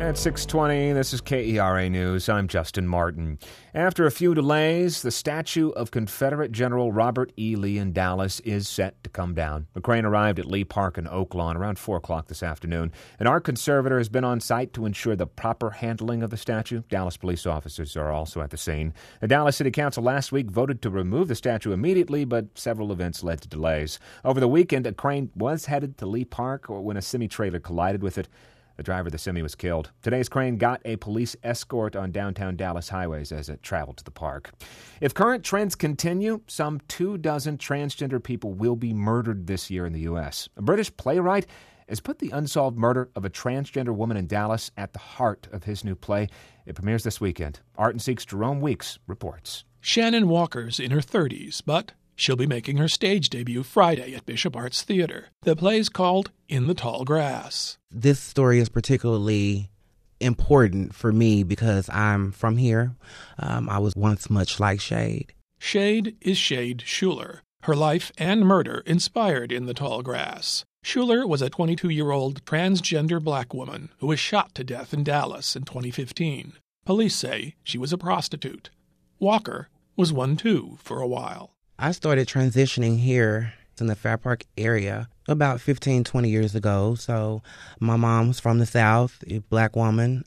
At 6:20, this is KERA News. I'm Justin Martin. After a few delays, the statue of Confederate General Robert E. Lee in Dallas is set to come down. The crane arrived at Lee Park in Oaklawn around 4 o'clock this afternoon. An art conservator has been on site to ensure the proper handling of the statue. Dallas police officers are also at the scene. The Dallas City Council last week voted to remove the statue immediately, but several events led to delays. Over the weekend, a crane was headed to Lee Park when a semi-trailer collided with it. The driver of the semi was killed. Today's crane got a police escort on downtown Dallas highways as it traveled to the park. If current trends continue, some 24 transgender people will be murdered this year in the U.S. A British playwright has put the unsolved murder of a transgender woman in Dallas at the heart of his new play. It premieres this weekend. Art and Seek's Jerome Weeks reports. Shannon Walker's in her 30s, but she'll be making her stage debut Friday at Bishop Arts Theater. The play's called In the Tall Grass. This story is particularly important for me because I'm from here. I was once much like Shade. Shade is Shade Schuler. Her life and murder inspired In the Tall Grass. Schuler was a 22-year-old transgender black woman who was shot to death in Dallas in 2015. Police say she was a prostitute. Walker was one too for a while. I started transitioning here in the Fair Park area about 15, 20 years ago. So my mom was from the South, a black woman,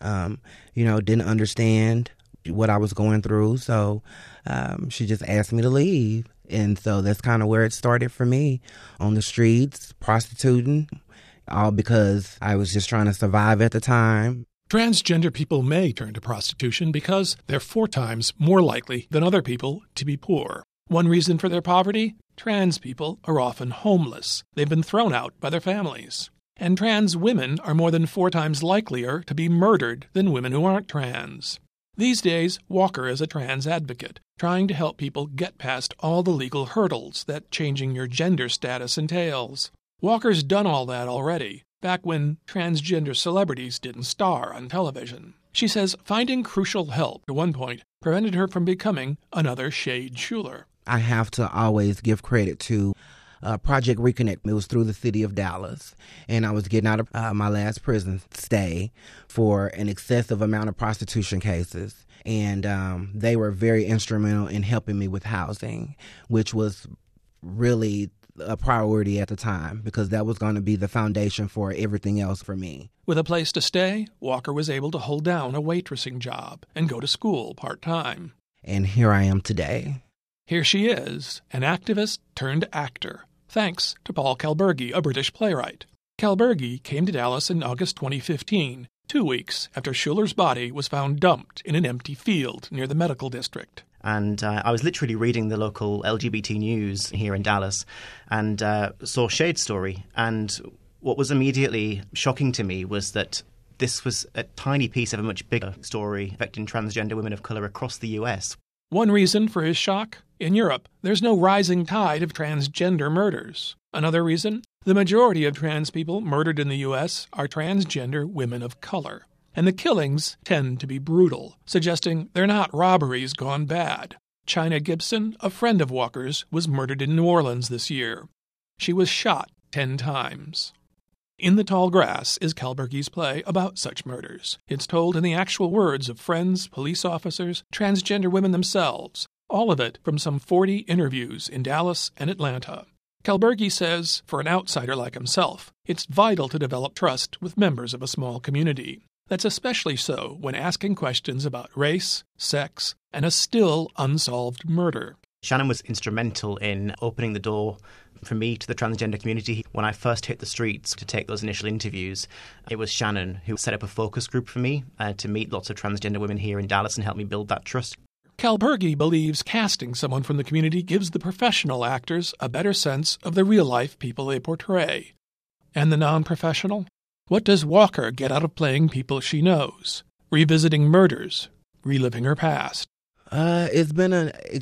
didn't understand what I was going through. So she just asked me to leave. And so that's kind of where it started for me, on the streets, prostituting, all because I was just trying to survive at the time. Transgender people may turn to prostitution because they're 4 times more likely than other people to be poor. One reason for their poverty? Trans people are often homeless. They've been thrown out by their families. And trans women are more than 4 times likelier to be murdered than women who aren't trans. These days, Walker is a trans advocate, trying to help people get past all the legal hurdles that changing your gender status entails. Walker's done all that already, back when transgender celebrities didn't star on television. She says finding crucial help at one point prevented her from becoming another Shade Schuler. I have to always give credit to Project Reconnect. It was through the city of Dallas, and I was getting out of my last prison stay for an excessive amount of prostitution cases, and they were very instrumental in helping me with housing, which was really a priority at the time because that was going to be the foundation for everything else for me. With a place to stay, Walker was able to hold down a waitressing job and go to school part-time. And here I am today. Here she is, an activist turned actor, thanks to Paul Kalburgi, a British playwright. Kalburgi came to Dallas in August 2015, 2 weeks after Schuler's body was found dumped in an empty field near the medical district. And I was literally reading the local LGBT news here in Dallas and saw Shade's story. And what was immediately shocking to me was that this was a tiny piece of a much bigger story affecting transgender women of color across the U.S. One reason for his shock? In Europe, there's no rising tide of transgender murders. Another reason? The majority of trans people murdered in the U.S. are transgender women of color. And the killings tend to be brutal, suggesting they're not robberies gone bad. China Gibson, a friend of Walker's, was murdered in New Orleans this year. She was shot 10 times. In the Tall Grass is Kalburgi's play about such murders. It's told in the actual words of friends, police officers, transgender women themselves, all of it from some 40 interviews in Dallas and Atlanta. Kalburgi says, for an outsider like himself, it's vital to develop trust with members of a small community. That's especially so when asking questions about race, sex, and a still unsolved murder. Shannon was instrumental in opening the door for me to the transgender community. When I first hit the streets to take those initial interviews, it was Shannon who set up a focus group for me to meet lots of transgender women here in Dallas and help me build that trust. Kalburgi believes casting someone from the community gives the professional actors a better sense of the real-life people they portray. And the non-professional? What does Walker get out of playing people she knows, revisiting murders, reliving her past? It's been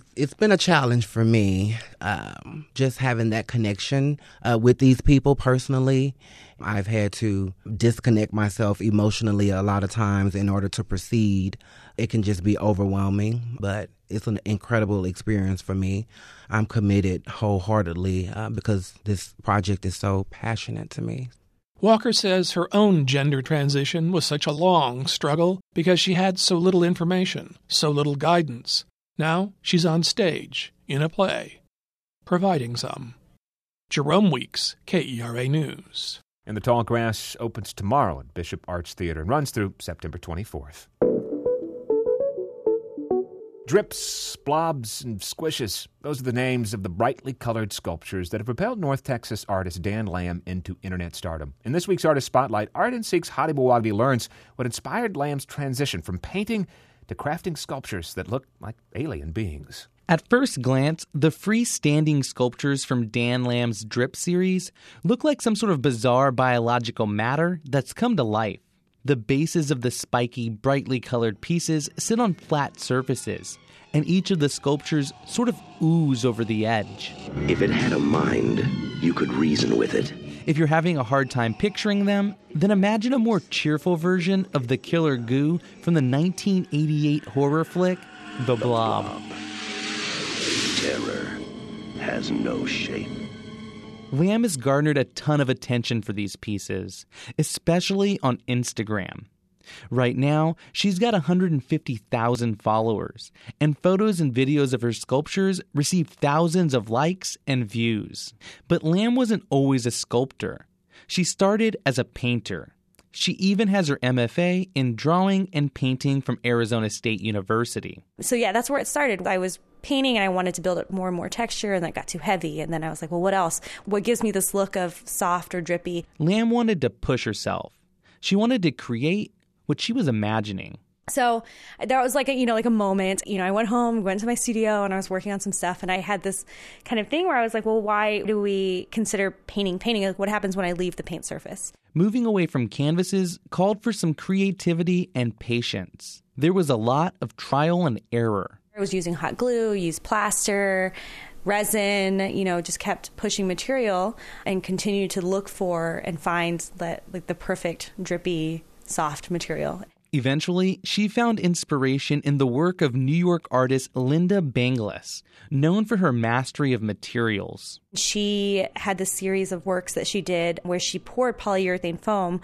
a challenge for me, just having that connection with these people personally. I've had to disconnect myself emotionally a lot of times in order to proceed. It can just be overwhelming, but it's an incredible experience for me. I'm committed wholeheartedly because this project is so passionate to me. Walker says her own gender transition was such a long struggle because she had so little information, so little guidance. Now she's on stage, in a play, providing some. Jerome Weeks, KERA News. And The Tall Grass opens tomorrow at Bishop Arts Theater and runs through September 24th. Drips, blobs, and squishes. Those are the names of the brightly colored sculptures that have propelled North Texas artist Dan Lamb into internet stardom. In this week's Artist Spotlight, Art and Seek's Hadi Mawagdi learns what inspired Lamb's transition from painting to crafting sculptures that look like alien beings. At first glance, the freestanding sculptures from Dan Lamb's Drip series look like some sort of bizarre biological matter that's come to life. The bases of the spiky, brightly colored pieces sit on flat surfaces, and each of the sculptures sort of ooze over the edge. If it had a mind, you could reason with it. If you're having a hard time picturing them, then imagine a more cheerful version of the killer goo from the 1988 horror flick, The Blob. Terror has no shape. Lamb has garnered a ton of attention for these pieces, especially on Instagram. Right now, she's got 150,000 followers, and photos and videos of her sculptures receive thousands of likes and views. But Lamb wasn't always a sculptor. She started as a painter. She even has her MFA in drawing and painting from Arizona State University. So yeah, that's where it started. I was painting and I wanted to build up more and more texture, and that got too heavy. And then I was like, well, what else? What gives me this look of soft or drippy? Lamb wanted to push herself. She wanted to create what she was imagining. So that was like a moment. I went home, went to my studio, and I was working on some stuff. And I had this kind of thing where I was like, well, why do we consider painting? Like, what happens when I leave the paint surface? Moving away from canvases called for some creativity and patience. There was a lot of trial and error. I was using hot glue, used plaster, resin, just kept pushing material and continued to look for and find the perfect drippy, soft material. Eventually, she found inspiration in the work of New York artist Linda Banglis, known for her mastery of materials. She had this series of works that she did where she poured polyurethane foam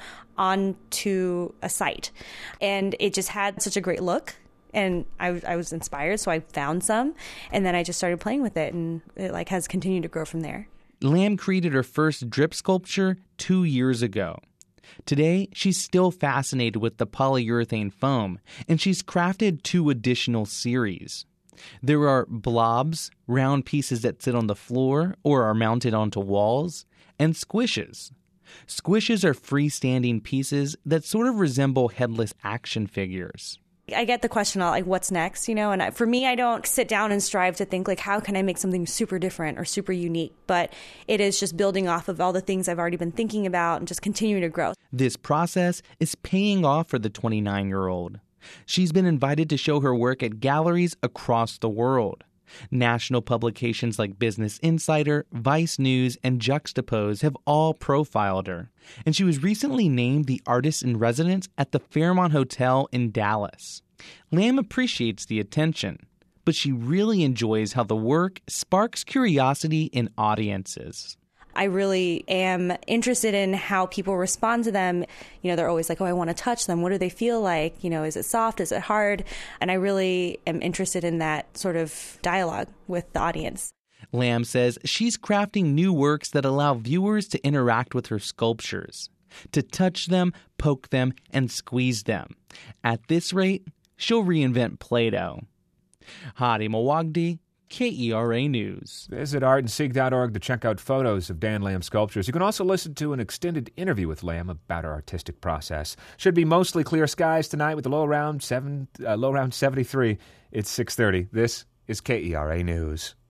onto a site, and it just had such a great look. And I was inspired, so I found some, and then I just started playing with it, and it has continued to grow from there. Lamb created her first drip sculpture 2 years ago. Today, she's still fascinated with the polyurethane foam, and she's crafted 2 additional series. There are blobs, round pieces that sit on the floor or are mounted onto walls, and squishes. Squishes are freestanding pieces that sort of resemble headless action figures. I get the question a lot, what's next, and for me, I don't sit down and strive to think how can I make something super different or super unique, but it is just building off of all the things I've already been thinking about and just continuing to grow. This process is paying off for the 29-year-old. She's been invited to show her work at galleries across the world. National publications like Business Insider, Vice News, and Juxtapose have all profiled her, and she was recently named the artist in residence at the Fairmont Hotel in Dallas. Lamb appreciates the attention, but she really enjoys how the work sparks curiosity in audiences. I really am interested in how people respond to them. They're always like, oh, I want to touch them. What do they feel like? Is it soft? Is it hard? And I really am interested in that sort of dialogue with the audience. Lamb says she's crafting new works that allow viewers to interact with her sculptures, to touch them, poke them, and squeeze them. At this rate, she'll reinvent Play-Doh. Hadi Mawagdi, KERA News. Visit artandseek.org to check out photos of Dan Lamb's sculptures. You can also listen to an extended interview with Lamb about her artistic process. Should be mostly clear skies tonight with a low around 73. It's 6:30. This is KERA News.